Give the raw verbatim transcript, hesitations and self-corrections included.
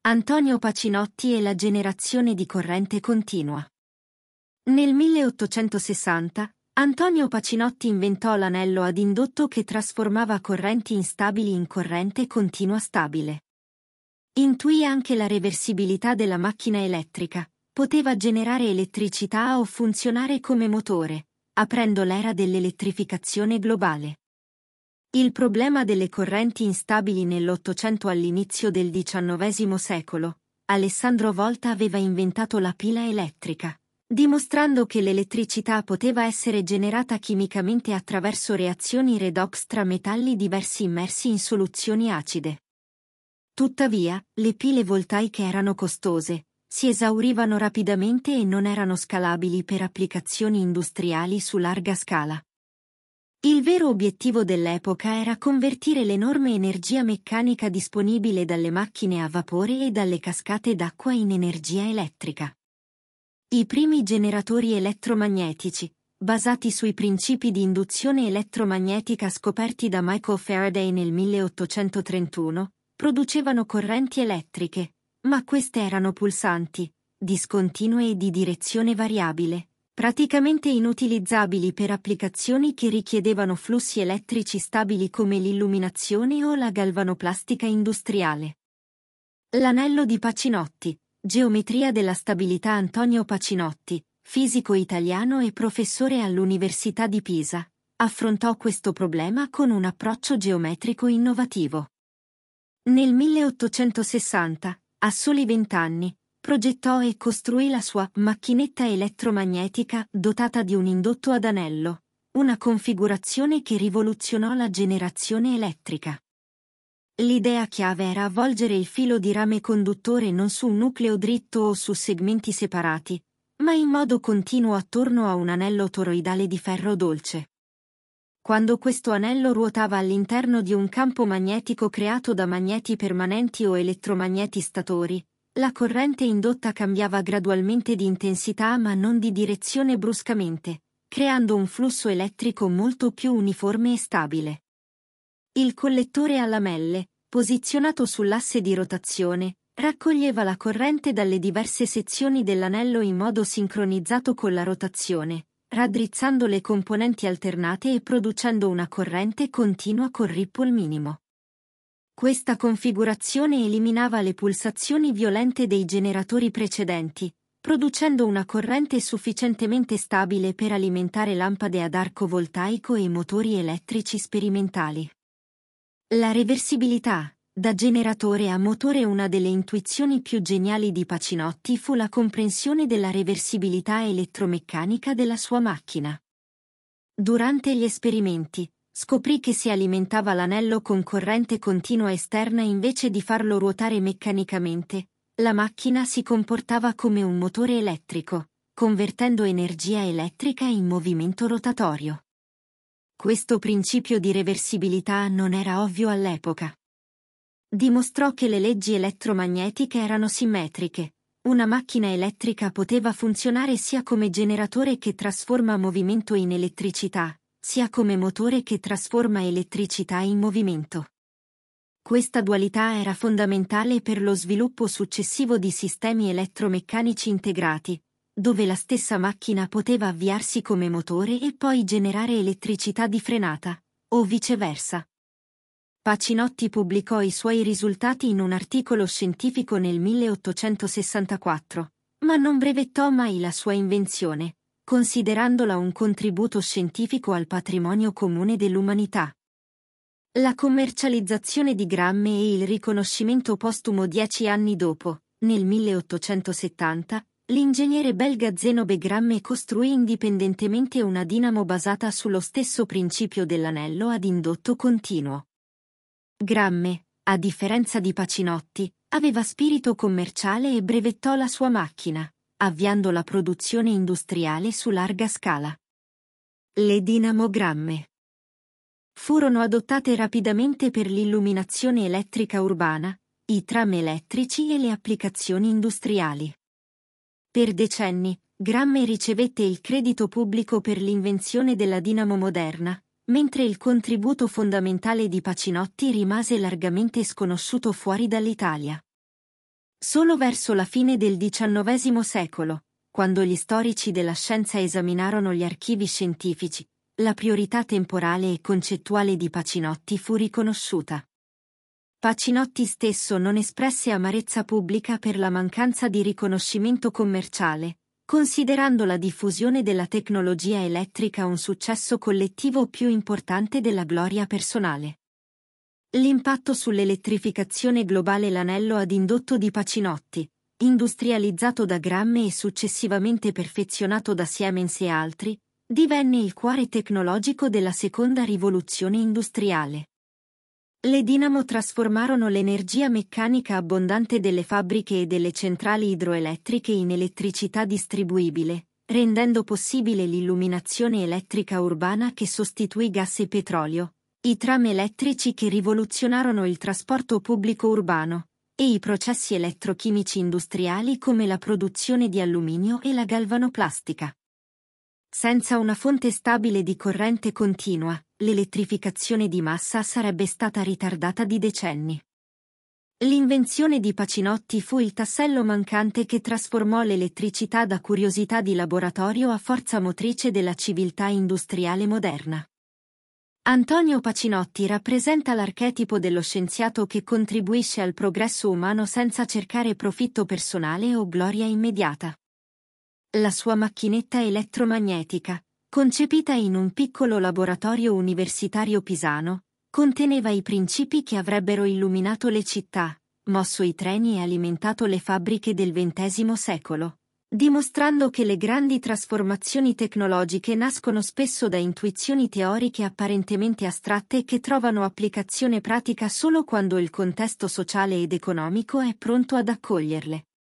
Antonio Pacinotti e la generazione di corrente continua. Nel milleottocentosessanta, Antonio Pacinotti inventò l'anello ad indotto che trasformava correnti instabili in corrente continua stabile. Intuì anche la reversibilità della macchina elettrica, poteva generare elettricità o funzionare come motore, aprendo l'era dell'elettrificazione globale. Il problema delle correnti instabili nell'Ottocento all'inizio del diciannovesimo secolo, Alessandro Volta aveva inventato la pila elettrica, dimostrando che l'elettricità poteva essere generata chimicamente attraverso reazioni redox tra metalli diversi immersi in soluzioni acide. Tuttavia, le pile voltaiche erano costose, si esaurivano rapidamente e non erano scalabili per applicazioni industriali su larga scala. Il vero obiettivo dell'epoca era convertire l'enorme energia meccanica disponibile dalle macchine a vapore e dalle cascate d'acqua in energia elettrica. I primi generatori elettromagnetici, basati sui principi di induzione elettromagnetica scoperti da Michael Faraday nel milleottocentotrentuno, producevano correnti elettriche, ma queste erano pulsanti, discontinue e di direzione variabile, praticamente inutilizzabili per applicazioni che richiedevano flussi elettrici stabili come l'illuminazione o la galvanoplastica industriale. L'anello di Pacinotti, geometria della stabilità. Antonio Pacinotti, fisico italiano e professore all'Università di Pisa, affrontò questo problema con un approccio geometrico innovativo. Nel milleottocentosessanta, a soli vent'anni, progettò e costruì la sua macchinetta elettromagnetica dotata di un indotto ad anello, una configurazione che rivoluzionò la generazione elettrica. L'idea chiave era avvolgere il filo di rame conduttore non su un nucleo dritto o su segmenti separati, ma in modo continuo attorno a un anello toroidale di ferro dolce. Quando questo anello ruotava all'interno di un campo magnetico creato da magneti permanenti o elettromagneti statori, la corrente indotta cambiava gradualmente di intensità ma non di direzione bruscamente, creando un flusso elettrico molto più uniforme e stabile. Il collettore a lamelle, posizionato sull'asse di rotazione, raccoglieva la corrente dalle diverse sezioni dell'anello in modo sincronizzato con la rotazione, raddrizzando le componenti alternate e producendo una corrente continua con ripple minimo. Questa configurazione eliminava le pulsazioni violente dei generatori precedenti, producendo una corrente sufficientemente stabile per alimentare lampade ad arco voltaico e motori elettrici sperimentali. La reversibilità, da generatore a motore. Una delle intuizioni più geniali di Pacinotti fu la comprensione della reversibilità elettromeccanica della sua macchina. Durante gli esperimenti, scoprì che se alimentava l'anello con corrente continua esterna invece di farlo ruotare meccanicamente, la macchina si comportava come un motore elettrico, convertendo energia elettrica in movimento rotatorio. Questo principio di reversibilità non era ovvio all'epoca. Dimostrò che le leggi elettromagnetiche erano simmetriche. Una macchina elettrica poteva funzionare sia come generatore che trasforma movimento in elettricità, sia come motore che trasforma elettricità in movimento. Questa dualità era fondamentale per lo sviluppo successivo di sistemi elettromeccanici integrati, dove la stessa macchina poteva avviarsi come motore e poi generare elettricità di frenata, o viceversa. Pacinotti pubblicò i suoi risultati in un articolo scientifico nel milleottocentosessantaquattro, ma non brevettò mai la sua invenzione, considerandola un contributo scientifico al patrimonio comune dell'umanità. La commercializzazione di Gramme e il riconoscimento postumo dieci anni dopo, nel milleottocentosettanta, l'ingegnere belga Zenobe Gramme costruì indipendentemente una dinamo basata sullo stesso principio dell'anello ad indotto continuo. Gramme, a differenza di Pacinotti, aveva spirito commerciale e brevettò la sua macchina, avviando la produzione industriale su larga scala. Le dinamogramme furono adottate rapidamente per l'illuminazione elettrica urbana, i tram elettrici e le applicazioni industriali. Per decenni, Gramme ricevette il credito pubblico per l'invenzione della dinamo moderna, mentre il contributo fondamentale di Pacinotti rimase largamente sconosciuto fuori dall'Italia. Solo verso la fine del diciannovesimo secolo, quando gli storici della scienza esaminarono gli archivi scientifici, la priorità temporale e concettuale di Pacinotti fu riconosciuta. Pacinotti stesso non espresse amarezza pubblica per la mancanza di riconoscimento commerciale, considerando la diffusione della tecnologia elettrica un successo collettivo più importante della gloria personale. L'impatto sull'elettrificazione globale. L'anello ad indotto di Pacinotti, industrializzato da Gramme e successivamente perfezionato da Siemens e altri, divenne il cuore tecnologico della seconda rivoluzione industriale. Le dinamo trasformarono l'energia meccanica abbondante delle fabbriche e delle centrali idroelettriche in elettricità distribuibile, rendendo possibile l'illuminazione elettrica urbana che sostituì gas e petrolio, i tram elettrici che rivoluzionarono il trasporto pubblico urbano, e i processi elettrochimici industriali come la produzione di alluminio e la galvanoplastica. Senza una fonte stabile di corrente continua, l'elettrificazione di massa sarebbe stata ritardata di decenni. L'invenzione di Pacinotti fu il tassello mancante che trasformò l'elettricità da curiosità di laboratorio a forza motrice della civiltà industriale moderna. Antonio Pacinotti rappresenta l'archetipo dello scienziato che contribuisce al progresso umano senza cercare profitto personale o gloria immediata. La sua macchinetta elettromagnetica, concepita in un piccolo laboratorio universitario pisano, conteneva i principi che avrebbero illuminato le città, mosso i treni e alimentato le fabbriche del ventesimo secolo, dimostrando che le grandi trasformazioni tecnologiche nascono spesso da intuizioni teoriche apparentemente astratte che trovano applicazione pratica solo quando il contesto sociale ed economico è pronto ad accoglierle.